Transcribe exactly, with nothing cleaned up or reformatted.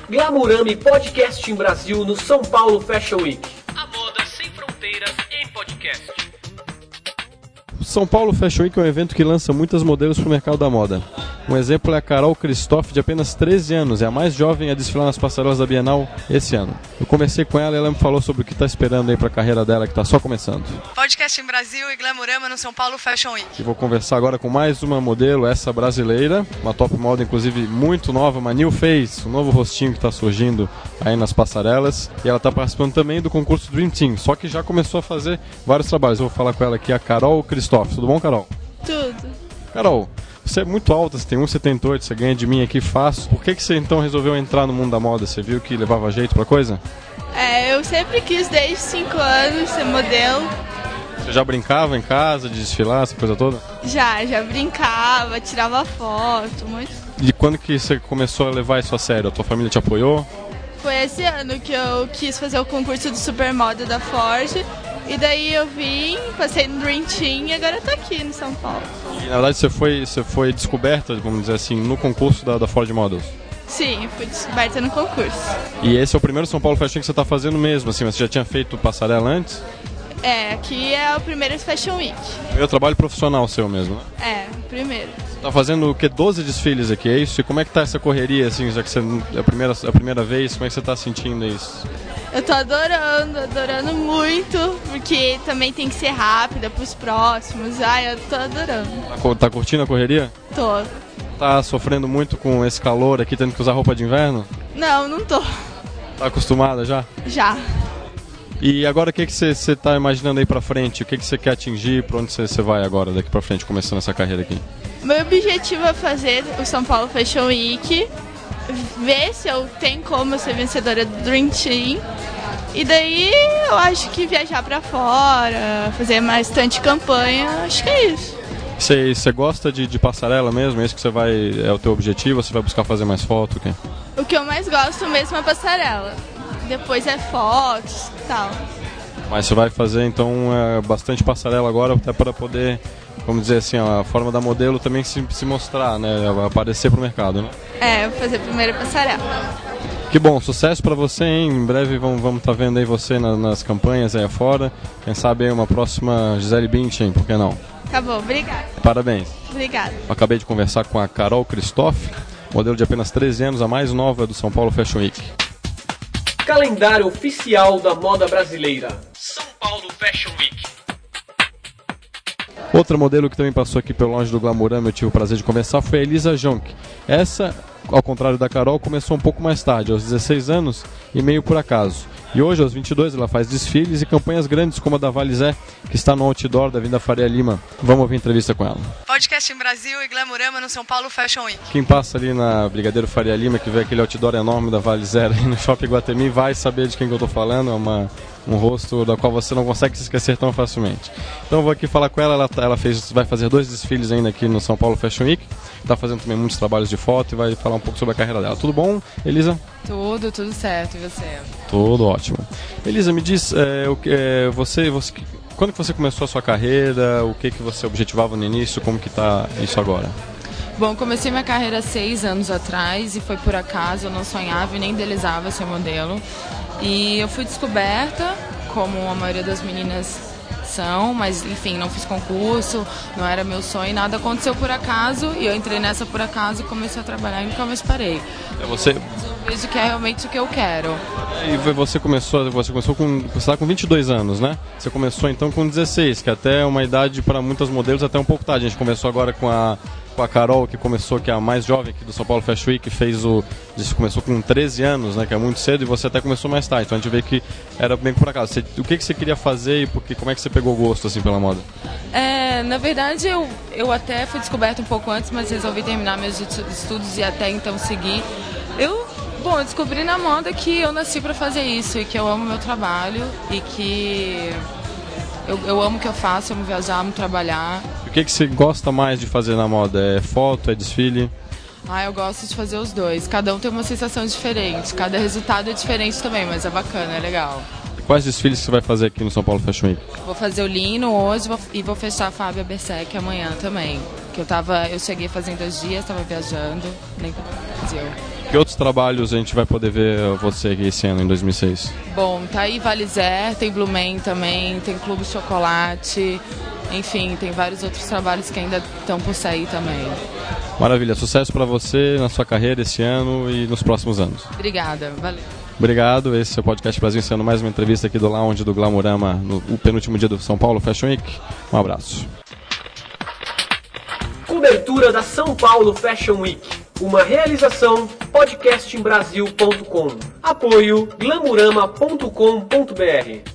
Glamurama Podcast em Brasil no São Paulo Fashion Week. A moda sem fronteiras em podcast. São Paulo Fashion Week é um evento que lança muitas modelos para o mercado da moda. Um exemplo é a Carol Christoph, de apenas treze anos, é a mais jovem a desfilar nas passarelas da Bienal esse ano. Eu conversei com ela e ela me falou sobre o que está esperando aí para a carreira dela, que está só começando. Podcast em Brasil e Glamurama no São Paulo Fashion Week. E vou conversar agora com mais uma modelo, essa brasileira, uma top model inclusive muito nova, uma new face, um novo rostinho que está surgindo aí nas passarelas. E ela está participando também do concurso Dream Team, só que já começou a fazer vários trabalhos. Eu vou falar com ela aqui, a Carol Christoph. Tudo bom, Carol? Tudo. Carol, você é muito alta, você tem um e setenta e oito, você ganha de mim aqui fácil. Por que, que você então resolveu entrar no mundo da moda? Você viu que levava jeito pra coisa? É, eu sempre quis desde cinco anos ser modelo. Você já brincava em casa de desfilar, essa coisa toda? Já, já brincava, tirava foto, muito. E quando que você começou a levar isso a sério? A tua família te apoiou? Foi esse ano que eu quis fazer o concurso de Supermoda da Ford. E daí eu vim, passei no Dream Team e agora eu tô aqui no São Paulo. E na verdade você foi, você foi descoberta, vamos dizer assim, no concurso da, da Ford Models? Sim, fui descoberta no concurso. E esse é o primeiro São Paulo Fashion que você tá fazendo mesmo, assim, mas você já tinha feito passarela antes? É, aqui é o primeiro Fashion Week. Primeiro trabalho profissional seu mesmo, né? É, primeiro. Você tá fazendo o quê? doze desfiles aqui, é isso? E como é que tá essa correria, assim, já que você, é a primeira, a primeira vez, como é que você tá sentindo isso? Eu tô adorando, adorando muito, porque também tem que ser rápida pros próximos. Ai, eu tô adorando. Tá, tá curtindo a correria? Tô. Tá sofrendo muito com esse calor aqui, tendo que usar roupa de inverno? Não, não tô. Tá acostumada já? Já. E agora o que você que tá imaginando aí pra frente? O que você que quer atingir? Pra onde você vai agora, daqui pra frente, começando essa carreira aqui? Meu objetivo é fazer o São Paulo Fashion Week, ver se eu tenho como ser vencedora do Dream Team. E daí eu acho que viajar pra fora, fazer bastante campanha, acho que é isso. Você gosta de, de passarela mesmo? É isso que você vai, é o teu objetivo? Ou você vai buscar fazer mais foto? Okay? O que eu mais gosto mesmo é passarela. Depois é fotos e tal. Mas você vai fazer então é, bastante passarela agora, até para poder, vamos dizer assim, a forma da modelo também se, se mostrar, né? Aparecer pro mercado, né? É, vou fazer a primeira passarela. Que bom, sucesso pra você, hein? Em breve vamos vamos tá vendo aí você na, nas campanhas aí afora. Quem sabe aí uma próxima Gisele Bündchen, por que não? Tá bom, obrigada. Parabéns. Obrigada. Acabei de conversar com a Carol Christoph, modelo de apenas treze anos, a mais nova do São Paulo Fashion Week. Calendário oficial da moda brasileira. São Paulo Fashion Week. Outra modelo que também passou aqui pelo longe do Glamurama, eu tive o prazer de conversar, foi a Elisa Jonk. Essa, ao contrário da Carol, começou um pouco mais tarde, aos dezesseis anos e meio por acaso. E hoje, aos vinte e dois, ela faz desfiles e campanhas grandes como a da Valizé, que está no outdoor da Avenida Faria Lima. Vamos ouvir a entrevista com ela. Podcast em Brasil e Glamurama no São Paulo Fashion Week. Quem passa ali na Brigadeiro Faria Lima, que vê aquele outdoor enorme da Valizé aí no Shopping Guatemi, vai saber de quem que eu estou falando. É uma, um rosto da qual você não consegue se esquecer tão facilmente. Então eu vou aqui falar com ela. Ela, ela fez, vai fazer dois desfiles ainda aqui no São Paulo Fashion Week. Está fazendo também muitos trabalhos de foto e vai falar um pouco sobre a carreira dela. Tudo bom, Elisa? Tudo, tudo certo. E você? Tudo ótimo. Elisa, me diz, é, o que, é, você, você, quando que você começou a sua carreira? O que, que você objetivava no início? Como que está isso agora? Bom, comecei minha carreira há seis anos atrás e foi por acaso. Eu não sonhava e nem idealizava ser modelo. E eu fui descoberta, como a maioria das meninas são, mas enfim, não fiz concurso, não era meu sonho, nada aconteceu por acaso e eu entrei nessa por acaso e comecei a trabalhar e nunca mais parei. É você... Eu vejo que é realmente o que eu quero. E você começou, você começou com, você está com vinte e dois anos, né? Você começou então com dezesseis, que até é uma idade para muitas modelos até um pouco tarde. A gente começou agora com a com a Carol, que começou, que é a mais jovem aqui do São Paulo Fashion Week, que fez o, começou com treze anos, né, que é muito cedo, e você até começou mais tarde. Então a gente vê que era bem por acaso. Você, o que, que você queria fazer e porque, como é que você pegou gosto assim pela moda? É, na verdade eu, eu até fui descoberta um pouco antes, mas resolvi terminar meus estudos e até então seguir. Eu, bom, eu descobri na moda que eu nasci para fazer isso e que eu amo meu trabalho e que eu, eu amo o que eu faço, eu amo viajar, amo trabalhar. O que, que você gosta mais de fazer na moda? É foto, é desfile? Ah, eu gosto de fazer os dois. Cada um tem uma sensação diferente. Cada resultado é diferente também, mas é bacana, é legal. E quais desfiles você vai fazer aqui no São Paulo Fashion Week? Vou fazer o Lino hoje vou, e vou fechar a Fábia Berserk amanhã também. Que eu tava, eu cheguei fazendo dois dias, estava viajando, nem pro Brasil. Que outros trabalhos a gente vai poder ver você aqui esse ano, em dois mil e seis? Bom, tá aí Valizer, tem Blumen também, tem Clube Chocolate, enfim, tem vários outros trabalhos que ainda estão por sair também. Maravilha, sucesso para você na sua carreira esse ano e nos próximos anos. Obrigada, valeu. Obrigado, esse é o Podcast Brasil, sendo mais uma entrevista aqui do Lounge do Glamurama, no o penúltimo dia do São Paulo Fashion Week. Um abraço. Cobertura da São Paulo Fashion Week. Uma realização podcast em brasil ponto com. Apoio glamurama ponto com ponto br.